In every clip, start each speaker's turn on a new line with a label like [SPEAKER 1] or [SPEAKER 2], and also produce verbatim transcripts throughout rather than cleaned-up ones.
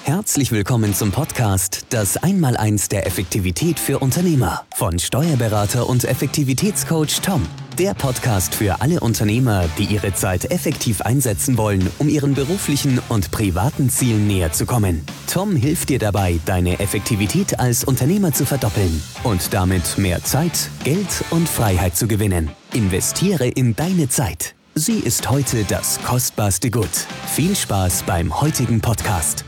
[SPEAKER 1] Herzlich willkommen zum Podcast Das Einmaleins der Effektivität für Unternehmer von Steuerberater und Effektivitätscoach Tom. Der Podcast für alle Unternehmer, die ihre Zeit effektiv einsetzen wollen, um ihren beruflichen und privaten Zielen näher zu kommen. Tom hilft dir dabei, deine Effektivität als Unternehmer zu verdoppeln und damit mehr Zeit, Geld und Freiheit zu gewinnen. Investiere in deine Zeit. Sie ist heute das kostbarste Gut. Viel Spaß beim heutigen Podcast.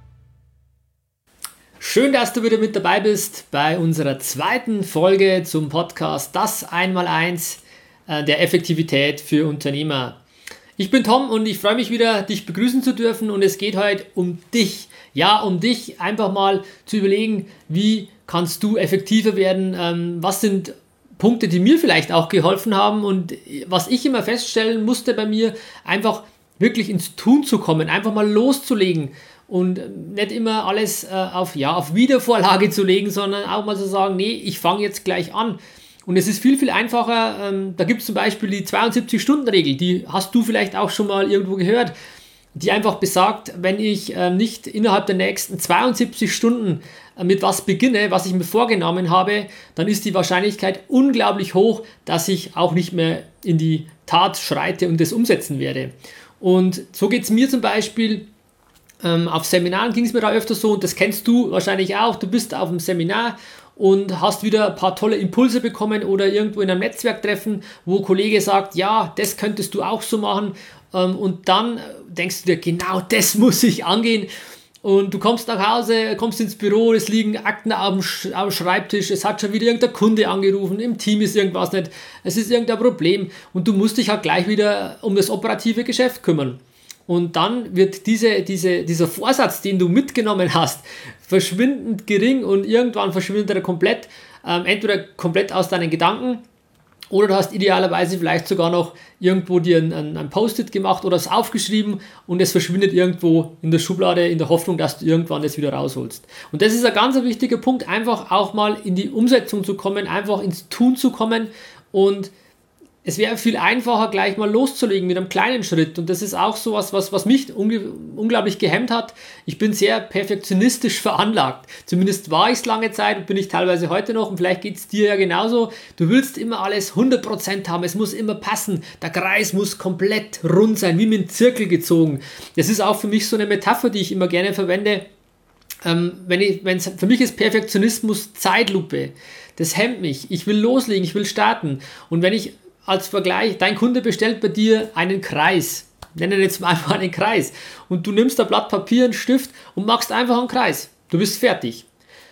[SPEAKER 2] Schön, dass du wieder mit dabei bist bei unserer zweiten Folge zum Podcast Das Einmaleins der Effektivität für Unternehmer. Ich bin Tom und ich freue mich wieder, dich begrüßen zu dürfen, und es geht heute um dich. Ja, um dich einfach mal zu überlegen, wie kannst du effektiver werden, was sind Punkte, die mir vielleicht auch geholfen haben, und was ich immer feststellen musste bei mir, einfach wirklich ins Tun zu kommen, einfach mal loszulegen. Und nicht immer alles äh, auf, ja, auf Wiedervorlage zu legen, sondern auch mal zu sagen, nee, ich fange jetzt gleich an. Und es ist viel, viel einfacher. Ähm, da gibt es zum Beispiel die zweiundsiebzig-Stunden-Regel, die hast du vielleicht auch schon mal irgendwo gehört, die einfach besagt, wenn ich äh, nicht innerhalb der nächsten zweiundsiebzig Stunden äh, mit was beginne, was ich mir vorgenommen habe, dann ist die Wahrscheinlichkeit unglaublich hoch, dass ich auch nicht mehr in die Tat schreite und das umsetzen werde. Und so geht es mir zum Beispiel. Ähm, auf Seminaren ging es mir da öfter so, und das kennst du wahrscheinlich auch. Du bist auf einem Seminar und hast wieder ein paar tolle Impulse bekommen oder irgendwo in einem Netzwerktreffen, wo ein Kollege sagt, ja, das könntest du auch so machen, ähm, und dann denkst du dir, genau das muss ich angehen, und du kommst nach Hause, kommst ins Büro, es liegen Akten auf dem, Sch- auf dem Schreibtisch, es hat schon wieder irgendein Kunde angerufen, im Team ist irgendwas nicht, es ist irgendein Problem, und du musst dich halt gleich wieder um das operative Geschäft kümmern. Und dann wird diese, diese, dieser Vorsatz, den du mitgenommen hast, verschwindend gering, und irgendwann verschwindet er komplett, ähm, entweder komplett aus deinen Gedanken, oder du hast idealerweise vielleicht sogar noch irgendwo dir ein, ein, ein Post-it gemacht oder es aufgeschrieben, und es verschwindet irgendwo in der Schublade in der Hoffnung, dass du irgendwann das wieder rausholst. Und das ist ein ganz wichtiger Punkt, einfach auch mal in die Umsetzung zu kommen, einfach ins Tun zu kommen, und es wäre viel einfacher, gleich mal loszulegen mit einem kleinen Schritt. Und das ist auch sowas, was, was mich unge- unglaublich gehemmt hat. Ich bin sehr perfektionistisch veranlagt. Zumindest war ich es lange Zeit und bin ich teilweise heute noch. Und vielleicht geht es dir ja genauso. Du willst immer alles hundert Prozent haben. Es muss immer passen. Der Kreis muss komplett rund sein, wie mit einem Zirkel gezogen. Das ist auch für mich so eine Metapher, die ich immer gerne verwende. Ähm, wenn ich, wenn's, für mich ist Perfektionismus Zeitlupe. Das hemmt mich. Ich will loslegen, ich will starten. Und wenn ich als Vergleich, dein Kunde bestellt bei dir einen Kreis, nenne jetzt mal einfach einen Kreis, und du nimmst ein Blatt Papier, einen Stift und machst einfach einen Kreis. Du bist fertig.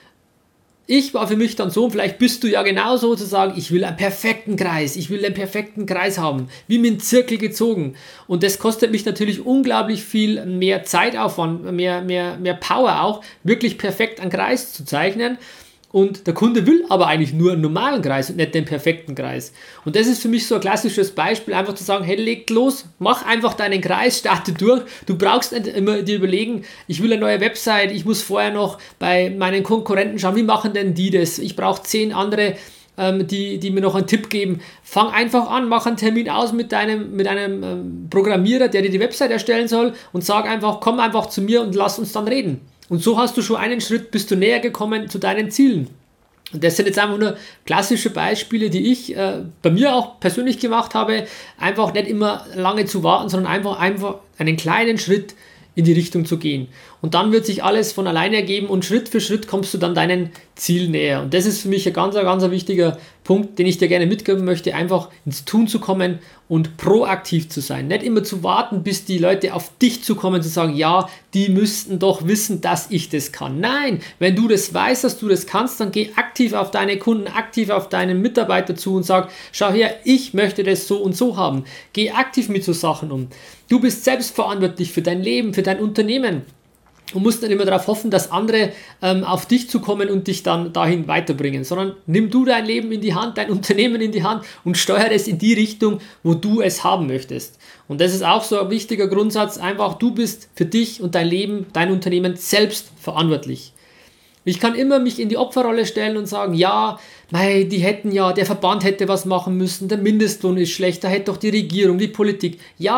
[SPEAKER 2] Ich war für mich dann so, und vielleicht bist du ja genauso, zu sagen, ich will einen perfekten Kreis, ich will einen perfekten Kreis haben, wie mit einem Zirkel gezogen. Und das kostet mich natürlich unglaublich viel mehr Zeitaufwand, mehr, mehr, mehr Power auch, wirklich perfekt einen Kreis zu zeichnen. Und der Kunde will aber eigentlich nur einen normalen Kreis und nicht den perfekten Kreis. Und das ist für mich so ein klassisches Beispiel, einfach zu sagen, hey, leg los, mach einfach deinen Kreis, starte durch. Du brauchst nicht immer dir überlegen, ich will eine neue Website, ich muss vorher noch bei meinen Konkurrenten schauen, wie machen denn die das? Ich brauche zehn andere, ähm, die, die mir noch einen Tipp geben. Fang einfach an, mach einen Termin aus mit deinem, mit einem ähm, Programmierer, der dir die Website erstellen soll, und sag einfach, komm einfach zu mir und lass uns dann reden. Und so hast du schon einen Schritt, bist du näher gekommen zu deinen Zielen. Und das sind jetzt einfach nur klassische Beispiele, die ich äh, bei mir auch persönlich gemacht habe. Einfach nicht immer lange zu warten, sondern einfach, einfach einen kleinen Schritt in die Richtung zu gehen. Und dann wird sich alles von alleine ergeben, und Schritt für Schritt kommst du dann deinen Ziel näher. Und das ist für mich ein ganz, ganz wichtiger Punkt, den ich dir gerne mitgeben möchte, einfach ins Tun zu kommen und proaktiv zu sein. Nicht immer zu warten, bis die Leute auf dich zu kommen, zu sagen, ja, die müssten doch wissen, dass ich das kann. Nein, wenn du das weißt, dass du das kannst, dann geh aktiv auf deine Kunden, aktiv auf deinen Mitarbeiter zu und sag, schau her, ich möchte das so und so haben. Geh aktiv mit so Sachen um. Du bist selbst verantwortlich für dein Leben, für dein Unternehmen. Und musst nicht immer darauf hoffen, dass andere ähm, auf dich zukommen und dich dann dahin weiterbringen, sondern nimm du dein Leben in die Hand, dein Unternehmen in die Hand und steuere es in die Richtung, wo du es haben möchtest. Und das ist auch so ein wichtiger Grundsatz, einfach du bist für dich und dein Leben, dein Unternehmen selbst verantwortlich. Ich kann immer mich in die Opferrolle stellen und sagen, ja, mei, die hätten ja, der Verband hätte was machen müssen, der Mindestlohn ist schlecht, da hätte doch die Regierung, die Politik. Ja,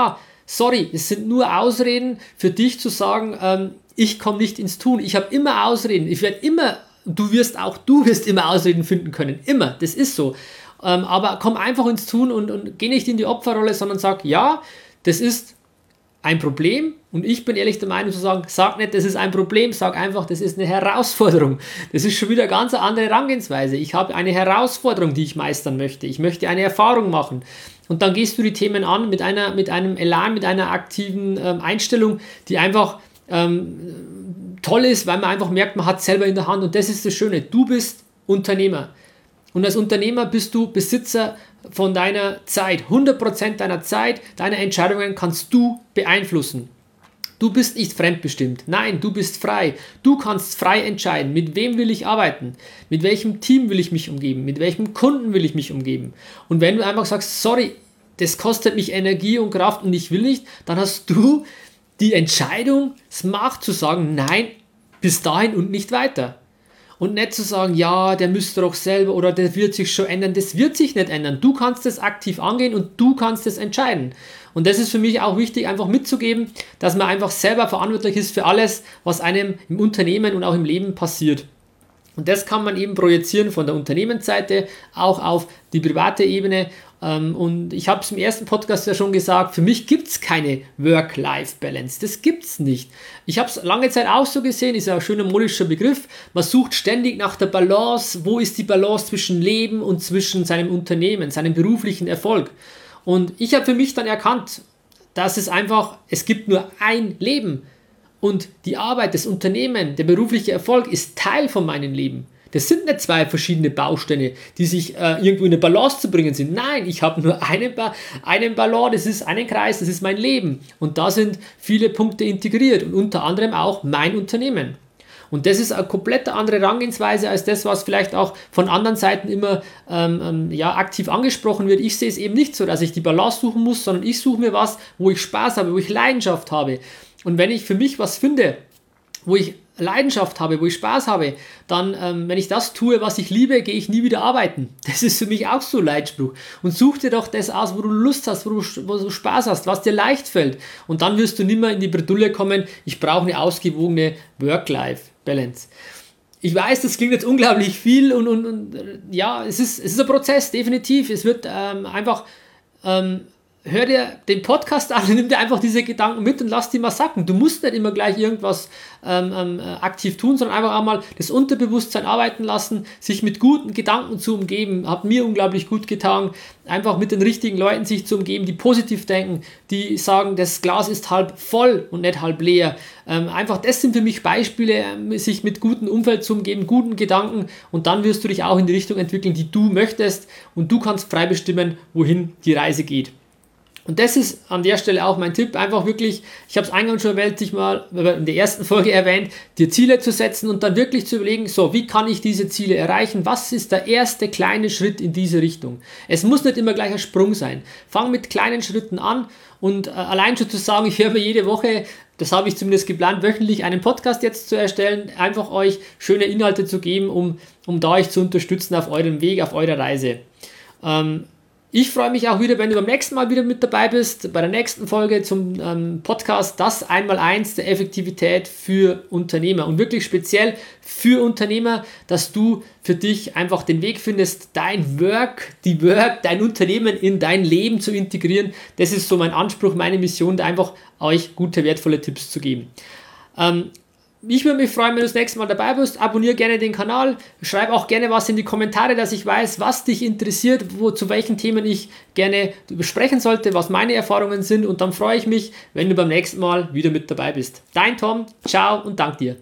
[SPEAKER 2] sorry, es sind nur Ausreden für dich zu sagen, ähm, ich komme nicht ins Tun. Ich habe immer Ausreden. Ich werde immer, du wirst auch, du wirst immer Ausreden finden können. Immer, das ist so. Ähm, aber komm einfach ins Tun und, und geh nicht in die Opferrolle, sondern sag, ja, das ist ein Problem. Und ich bin ehrlich der Meinung zu sagen, sag nicht, das ist ein Problem, sag einfach, das ist eine Herausforderung. Das ist schon wieder eine ganz andere Herangehensweise. Ich habe eine Herausforderung, die ich meistern möchte. Ich möchte eine Erfahrung machen. Und dann gehst du die Themen an mit, einer, mit einem Elan, mit einer aktiven ähm, Einstellung, die einfach ähm, toll ist, weil man einfach merkt, man hat es selber in der Hand. Und das ist das Schöne. Du bist Unternehmer. Und als Unternehmer bist du Besitzer von deiner Zeit. hundert Prozent deiner Zeit, deine Entscheidungen kannst du beeinflussen. Du bist nicht fremdbestimmt. Nein, du bist frei. Du kannst frei entscheiden, mit wem will ich arbeiten, mit welchem Team will ich mich umgeben, mit welchem Kunden will ich mich umgeben. Und wenn du einfach sagst, sorry, das kostet mich Energie und Kraft und ich will nicht, dann hast du die Entscheidung, Macht zu sagen, nein, bis dahin und nicht weiter. Und nicht zu sagen, ja, der müsste doch selber oder der wird sich schon ändern. Das wird sich nicht ändern. Du kannst es aktiv angehen und du kannst es entscheiden. Und das ist für mich auch wichtig, einfach mitzugeben, dass man einfach selber verantwortlich ist für alles, was einem im Unternehmen und auch im Leben passiert. Und das kann man eben projizieren von der Unternehmensseite auch auf die private Ebene. Und ich habe es im ersten Podcast ja schon gesagt, für mich gibt es keine Work-Life-Balance. Das gibt es nicht. Ich habe es lange Zeit auch so gesehen, ist ja ein schöner modischer Begriff. Man sucht ständig nach der Balance. Wo ist die Balance zwischen Leben und zwischen seinem Unternehmen, seinem beruflichen Erfolg? Und ich habe für mich dann erkannt, dass es einfach, es gibt nur ein Leben. Und die Arbeit, das Unternehmen, der berufliche Erfolg ist Teil von meinem Leben. Das sind nicht zwei verschiedene Bausteine, die sich äh, irgendwo in eine Balance zu bringen sind. Nein, ich habe nur einen, ba- einen Ballon, das ist einen Kreis, das ist mein Leben. Und da sind viele Punkte integriert und unter anderem auch mein Unternehmen. Und das ist eine komplett andere Herangehensweise als das, was vielleicht auch von anderen Seiten immer ähm, ähm, ja, aktiv angesprochen wird. Ich sehe es eben nicht so, dass ich die Balance suchen muss, sondern ich suche mir was, wo ich Spaß habe, wo ich Leidenschaft habe. Und wenn ich für mich was finde, wo ich Leidenschaft habe, wo ich Spaß habe, dann, ähm, wenn ich das tue, was ich liebe, gehe ich nie wieder arbeiten. Das ist für mich auch so ein Leitspruch. Und such dir doch das aus, wo du Lust hast, wo du, wo du Spaß hast, was dir leicht fällt. Und dann wirst du nicht mehr in die Bredouille kommen, ich brauche eine ausgewogene Work-Life-Balance. Ich weiß, das klingt jetzt unglaublich viel und, und, und ja, es ist, es ist ein Prozess, definitiv. Es wird ähm, einfach... Ähm, Hör dir den Podcast an und nimm dir einfach diese Gedanken mit und lass die mal sacken. Du musst nicht immer gleich irgendwas ähm, ähm, aktiv tun, sondern einfach einmal das Unterbewusstsein arbeiten lassen, sich mit guten Gedanken zu umgeben. Hat mir unglaublich gut getan, einfach mit den richtigen Leuten sich zu umgeben, die positiv denken, die sagen, das Glas ist halb voll und nicht halb leer. Ähm, einfach das sind für mich Beispiele, sich mit gutem Umfeld zu umgeben, guten Gedanken und dann wirst du dich auch in die Richtung entwickeln, die du möchtest und du kannst frei bestimmen, wohin die Reise geht. Und das ist an der Stelle auch mein Tipp, einfach wirklich, ich habe es eingangs schon erwähnt, sich mal in der ersten Folge erwähnt, dir Ziele zu setzen und dann wirklich zu überlegen, so, wie kann ich diese Ziele erreichen? Was ist der erste kleine Schritt in diese Richtung? Es muss nicht immer gleich ein Sprung sein. Fang mit kleinen Schritten an und äh, allein schon zu sagen, ich höre mir jede Woche, das habe ich zumindest geplant, wöchentlich einen Podcast jetzt zu erstellen, einfach euch schöne Inhalte zu geben, um, um da euch zu unterstützen auf eurem Weg, auf eurer Reise. Ähm, Ich freue mich auch wieder, wenn du beim nächsten Mal wieder mit dabei bist, bei der nächsten Folge zum ähm, Podcast Das Einmaleins der Effektivität für Unternehmer und wirklich speziell für Unternehmer, dass du für dich einfach den Weg findest, dein Work, die Work, dein Unternehmen in dein Leben zu integrieren. Das ist so mein Anspruch, meine Mission, da einfach euch gute, wertvolle Tipps zu geben. Ähm, Ich würde mich freuen, wenn du das nächste Mal dabei bist. Abonniere gerne den Kanal. Schreib auch gerne was in die Kommentare, dass ich weiß, was dich interessiert, wo, zu welchen Themen ich gerne besprechen sollte, was meine Erfahrungen sind. Und dann freue ich mich, wenn du beim nächsten Mal wieder mit dabei bist. Dein Tom, ciao und dank dir.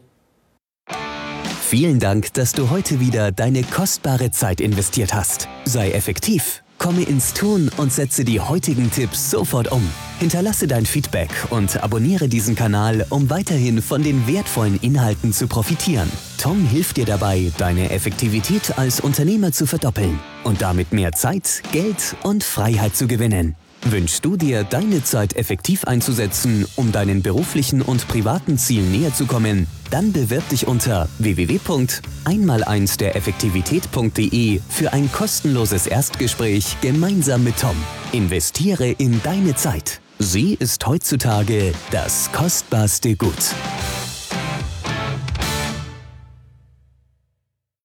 [SPEAKER 1] Vielen Dank, dass du heute wieder deine kostbare Zeit investiert hast. Sei effektiv. Komme ins Tun und setze die heutigen Tipps sofort um. Hinterlasse dein Feedback und abonniere diesen Kanal, um weiterhin von den wertvollen Inhalten zu profitieren. Tom hilft dir dabei, deine Effektivität als Unternehmer zu verdoppeln und damit mehr Zeit, Geld und Freiheit zu gewinnen. Wünschst du dir, deine Zeit effektiv einzusetzen, um deinen beruflichen und privaten Zielen näher zu kommen? Dann bewirb dich unter w w w punkt einmaleins der effektivität punkt de für ein kostenloses Erstgespräch gemeinsam mit Tom. Investiere in deine Zeit. Sie ist heutzutage das kostbarste Gut.